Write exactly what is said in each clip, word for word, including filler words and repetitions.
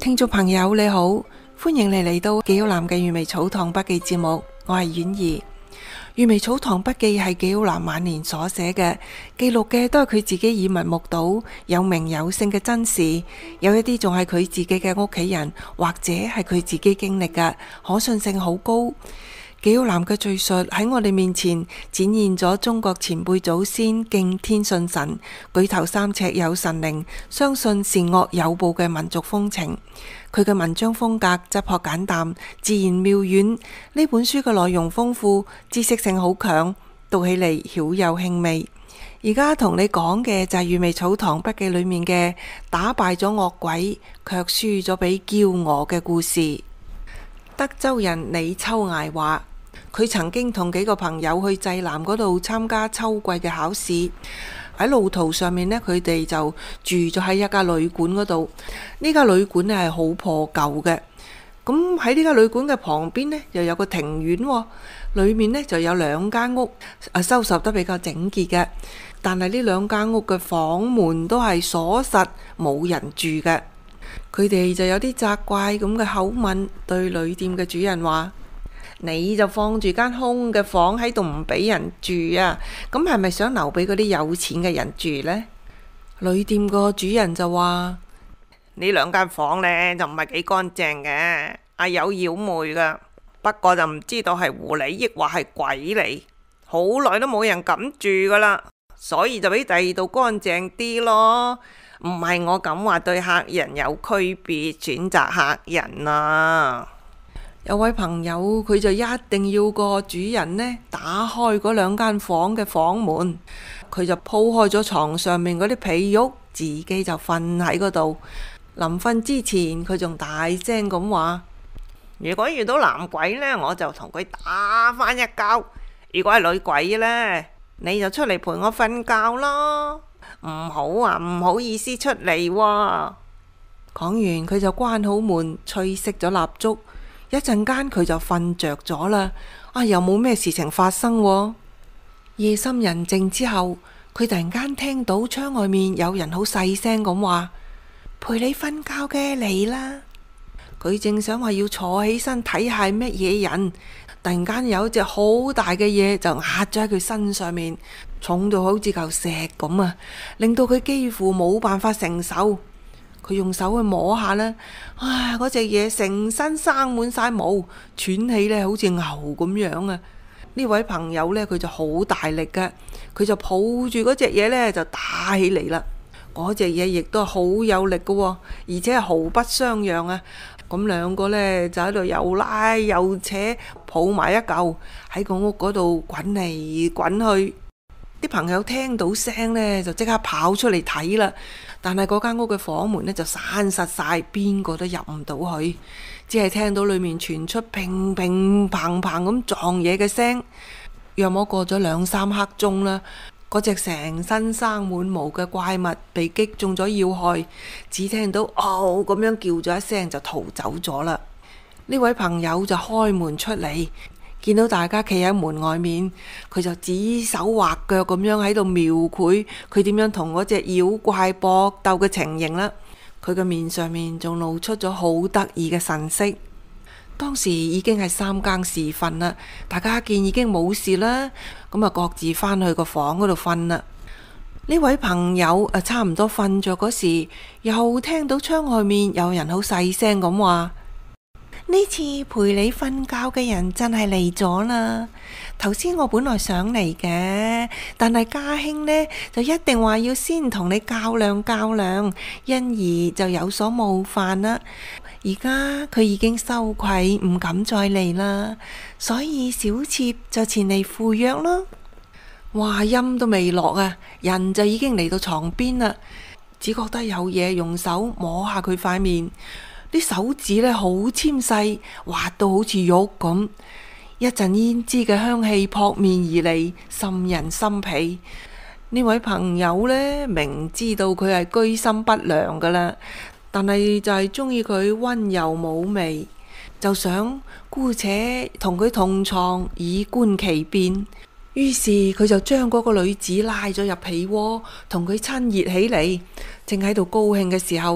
聽眾朋友你好，歡迎你嚟到紀曉嵐嘅閱微草堂筆記節目，我係婉兒。閱微草堂筆記係紀曉嵐晚年所寫嘅，記錄嘅都係佢自己耳聞目睹、有名有姓嘅真事，有一啲仲係佢自己嘅屋企人或者係佢自己經歷嘅，可信性好高。紀曉嵐嘅敘述喺我哋面前展現咗中國前輩祖先敬天信神、舉頭三尺有神靈、相信善惡有報嘅民族風情。佢嘅文章風格質樸簡淡、自然妙遠。呢本書嘅內容豐富，知識性好強，讀起嚟曉有興味。而家同你講嘅就係閱微草堂筆記裏面嘅打敗咗惡鬼，卻輸咗俾驕傲嘅故事。德州人李秋崖話，佢曾經同幾個朋友去濟南嗰度參加秋季嘅考試，喺路途上面呢，佢哋就住咗喺一家旅館嗰度。呢家旅館呢係好破舊嘅，咁喺呢家旅館嘅旁邊呢，又有個庭院，裏面呢就有兩間屋，收拾得比較整潔嘅。但係呢兩間屋嘅房門都係鎖實，冇人住嘅。佢哋就有啲責怪咁嘅口吻，對旅店嘅主人話：你就放住間空嘅房喺度唔俾人住啊？咁係咪想留俾嗰啲有錢嘅人住呢？旅店個主人就話：呢兩間房呢就唔係幾乾淨嘅，啊有妖霉噶，不過就唔知道係狐狸抑或係鬼嚟，好耐都冇人敢住噶啦，所以就俾第二度乾淨啲咯。唔係我咁話對客人有區別，選擇客人啊。有位朋友佢就一定要個主人呢打開嗰兩間房嘅房門，佢就鋪開咗床上面嗰啲被褥，自己就瞓喺嗰度。臨瞓之前佢仲大聲咁話：如果遇到男鬼呢，我就同佢打返一跤；如果係女鬼呢，你就出嚟陪我瞓覺咯。唔好啊，唔好意思出嚟喎。講完佢就關好門，吹熄咗蠟燭。一陣間佢就瞓着咗啦。啊，又冇咩事情發生喎。夜深人靜之後，佢突然間聽到窗外面有人好細聲咁話：陪你瞓覺嘅嚟啦。佢正想話要坐起身睇下乜嘢人，突然間有一隻好大嘅嘢就壓咗喺佢身上面，重到好似嚿石咁啊，令到佢幾乎冇辦法承受。佢用手去摸下啦，唉，嗰隻嘢成身生滿晒毛，喘氣呢好似牛咁樣啊！呢位朋友呢，佢就好大力嘅，佢就抱住嗰隻嘢呢，就打起嚟啦。嗰隻嘢亦都係好有力嘅，而且係毫不相讓啊！咁兩個呢，就喺度又拉又扯，抱埋一嚿喺個屋嗰度滾嚟滾去。啲朋友聽到聲呢，就即刻跑出嚟睇啦。但係嗰間屋嘅房門呢，就閂實晒，邊個都入唔到去，只係聽到裏面傳出乒乒乓乓咁撞嘢嘅聲。約莫過咗兩三刻鐘啦，嗰隻成身生滿毛嘅怪物被擊中咗要害，只聽到哦咁樣叫咗一聲就逃走咗啦。呢位朋友就開門出嚟，見到大家企喺門外面，佢就指手畫腳咁樣喺度描繪佢點樣同嗰隻妖怪搏鬥嘅情形啦。佢嘅面上面仲露出咗好得意嘅神色。當時已經係三更時分啦，大家見已經冇事啦，咁啊各自返去個房嗰度瞓啦。呢位朋友啊，差唔多瞓着嗰時，又聽到窗外面有人好細聲咁話：呢次陪你瞓覺嘅人真係嚟咗啦！頭先我本來想嚟嘅，但係家兄呢就一定話要先同你較量較量，因而就有所冒犯啦。而家佢已經羞愧，唔敢再嚟啦，所以小妾就前嚟赴約咯。話音都未落啊，人就已經嚟到床邊啦，只覺得有嘢用手摸下佢塊面。啲手指呢好纖細，滑到好似肉咁，一陣胭脂嘅香氣撲面而嚟，沁人心脾。呢位朋友呢，明知道佢係居心不良噶啦，但係就係中意佢溫柔嫵媚，就想姑且同佢同床以觀其變。於是佢就將嗰個女子拉咗入被窩，同佢親熱起嚟。正喺度高興嘅時候，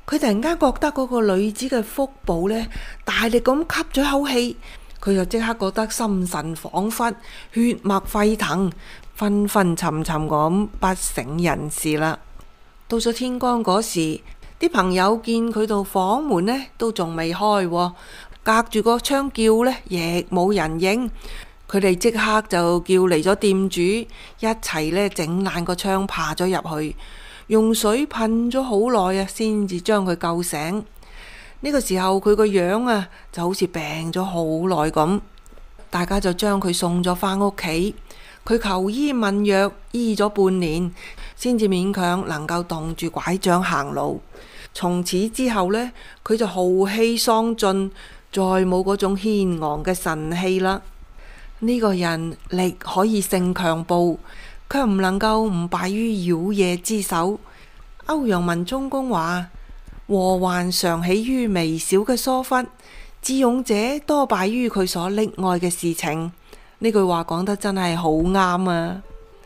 佢突然間覺得嗰個女子嘅腹部呢，大力咁吸咗一口氣，佢就即刻覺得心神恍惚，血脈沸騰，昏昏沉沉咁不省人事啦。到咗天光嗰時，啲朋友見佢度房門呢都仲未開，隔住個窗叫呢亦冇人應，佢哋即刻就叫嚟咗店主，一齊呢整爛個窗，爬咗入去，用水噴咗好耐啊，先至將佢救醒。呢個時候佢個樣啊就好似病咗好耐咁，大家就將佢送咗返屋企。佢求醫問藥，醫咗半年，先至勉強能夠動住拐杖行路。從此之後呢，佢就豪氣喪盡，再冇嗰種軒昂嘅神氣啦。呢個人力可以勝強暴，卻唔能夠唔敗於妖冶之手。歐陽文忠公話：禍患常起於微小嘅疏忽，智勇者多敗於佢所溺愛嘅事情。呢句話講得真係好啱啊！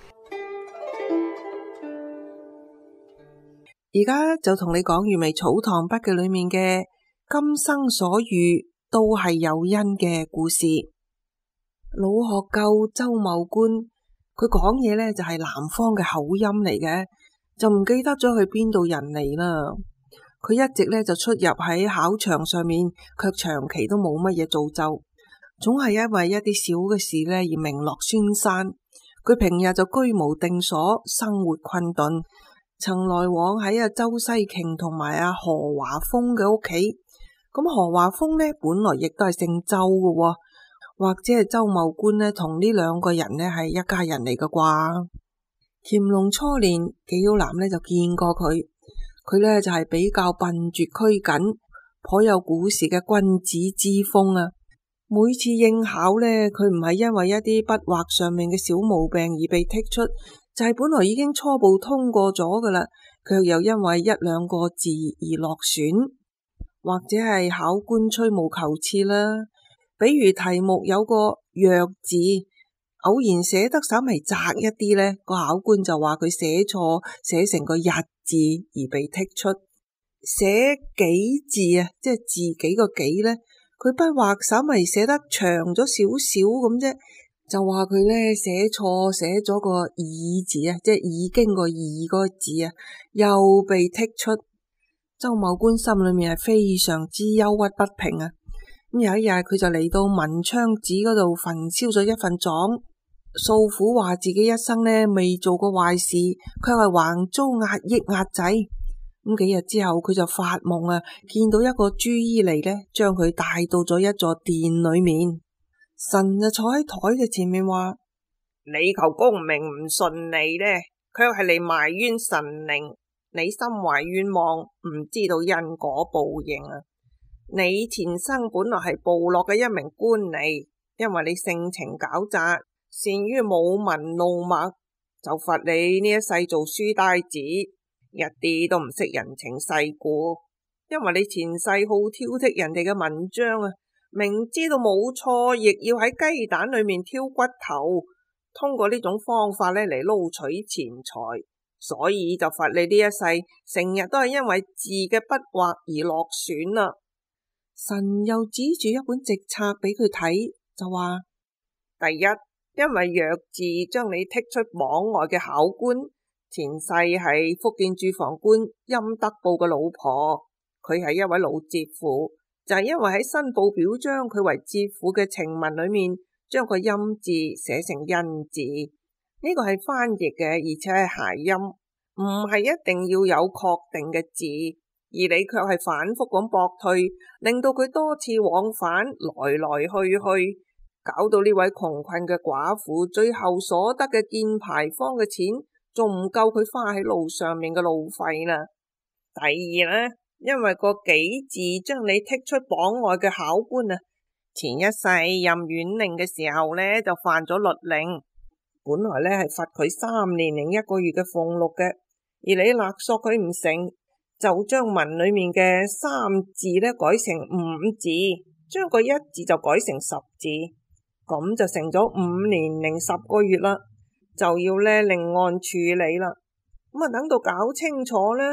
而家就同你講《閱微草堂筆記》裏面嘅今生所遇都係有因嘅故事。老學究周茂觀，佢講嘢呢就係南方嘅口音嚟嘅，就唔記得咗佢邊度人嚟啦。佢一直呢就出入喺考場上面，卻長期都冇乜嘢造就。總係因為一啲小嘅事呢而名落孫山。佢平日就居無定所，生活困頓，曾來往喺阿周西瓊同埋阿何華峰嘅屋企。咁何華峰呢本來亦都係姓周嘅，或者係周茂觀呢同呢兩個人呢係一家人嚟嘅啩。乾隆初年，紀曉嵐呢就見過佢，佢呢就係比較笨拙拘謹，頗有古時嘅君子之風啊。每次應考呢，佢唔係因為一啲筆畫上面嘅小毛病而被剔出，就係、是、本來已經初步通過咗噶啦，卻又因為一兩個字而落選，或者係考官吹毛求疵啦。比如題目有個若字，偶然寫得稍微窄一啲呢，個考官就話佢寫錯，寫成個日字而被剔出。寫己字啊，即係自己個己呢。佢筆畫稍微寫得長咗少少咁啫，就話佢呢寫錯，寫咗個已字啊，即係已經個已個字啊，又被剔出。周茂觀心裏面係非常之憂鬱不平啊。咁有一日佢就嚟到文昌寺嗰度焚燒咗一份狀，訴苦話自己一生呢未做過壞事，卻係橫遭壓抑壓制。咁幾日之後，佢就發夢啊，見到一個朱醫嚟呢，將佢帶到咗一座殿裏面。神就坐喺台嘅前面話： 你求功名唔順利呢，卻係嚟埋怨神靈。你心懷願望，唔知道因果報應啊！你前生本來係部落嘅一名官吏，因為你性情狡詐，善於舞文弄墨，就罰你呢一世做書呆子。一啲都唔識人情世故，因為你前世好挑剔人哋嘅文章啊，明知道冇錯，亦要喺雞蛋裏面挑骨頭，通過呢種方法呢嚟撈取錢財，所以就罰你呢一世成日都係因為字嘅筆畫而落選啦。 神又指住一本直冊俾佢睇，就話： 第一，因為弱字將你剔出榜外嘅考官。前世係福建駐防官殷德報嘅老婆，佢係一位老節婦，就係因為喺申報表彰佢為節婦嘅情文裏面，將個殷字寫成恩字，呢個係翻譯嘅，而且係諧音，唔係一定要有確定嘅字，而你卻係反覆咁駁退，令到佢多次往返，來來去去，搞到呢位窮困嘅寡婦最後所得嘅建牌坊嘅錢仲唔夠佢花喺路上面嘅路費啦。第二呢，因為個己字將你剔出榜外嘅考官啊，前一世任縣令嘅時候呢，就犯咗律令，本來呢係罰佢三年零一個月嘅俸祿嘅，而你勒索佢唔成，就將文裏面嘅三字呢改成五字，將個一字就改成十字，咁就成咗五年零十個月啦。就要呢另案處理啦。咁啊，等到搞清楚呢，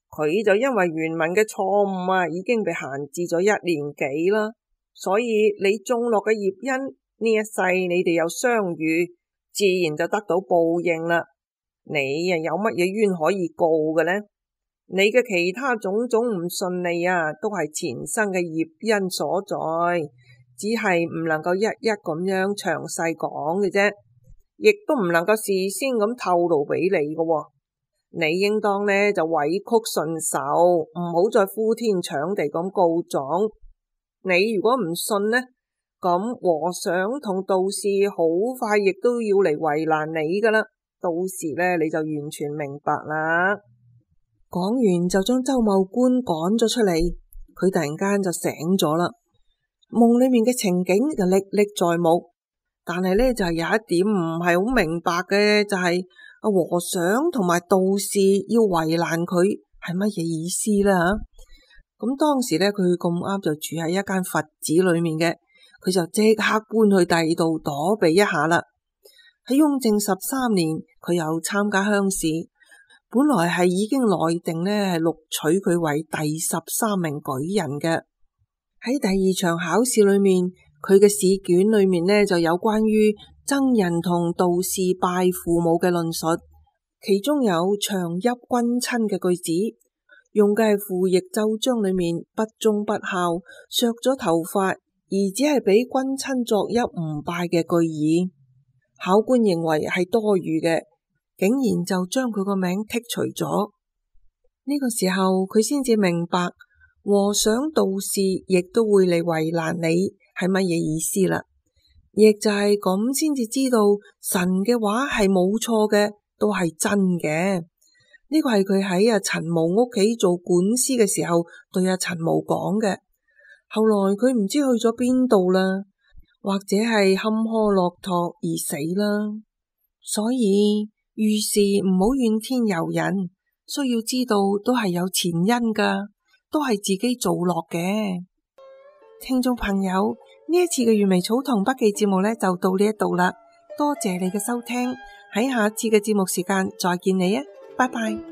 佢就因為原文嘅錯誤啊，已經被閒置咗一年幾啦。所以你種落嘅業因，呢一世你哋又相遇，自然就得到報應啦。你又有乜嘢冤可以告嘅呢？你嘅其他種種唔順利啊，都係前生嘅業因所在，只係唔能夠一一咁樣詳細講嘅啫，亦都唔能夠事先咁透露俾你嘅。你應當呢就委曲順受，唔好再呼天搶地咁告狀。你如果唔信呢，咁和尚同道士好快亦都要嚟為難你噶啦。到時呢，你就完全明白啦。講完就將周茂官趕咗出嚟，佢突然間就醒咗啦。夢裏面嘅情景就歷歷在目，但係呢，就係有一點唔係好明白嘅，就係阿和尚同埋道士要為難佢係乜嘢意思啦？咁當時呢，佢咁啱就住喺一間佛寺裏面嘅，佢就即刻搬去第二度躲避一下啦。喺雍正十三年，佢又參加鄉試，本來係已經內定呢係錄取佢為第十三名舉人嘅。喺第二場考試裏面，佢嘅試卷裏面呢就有關於僧人同道士拜父母嘅論述，其中有長揖君親嘅句子，用嘅係傅奕奏章裏面不忠不孝、削咗頭髮而只係俾君親作揖唔拜嘅句意。考官認為係多餘嘅，竟然就將佢個名剔除咗。呢個時候佢先至明白，和尚道士亦都會嚟為難你係乜嘢意思啦。亦就係咁先至知道神嘅話係冇錯嘅，都係真嘅。呢個係佢喺阿陳毛屋企做管師嘅時候對阿陳毛講嘅。後來佢唔知去咗邊度啦，或者係坎坷落拓而死啦。所以遇事唔好怨天尤人，需要知道都係有前因噶，都係自己做落嘅。聽眾朋友，呢一次嘅粵微草堂筆記節目呢就到呢一度啦，多謝你嘅收聽，喺下一次嘅節目時間再見你啊，拜拜。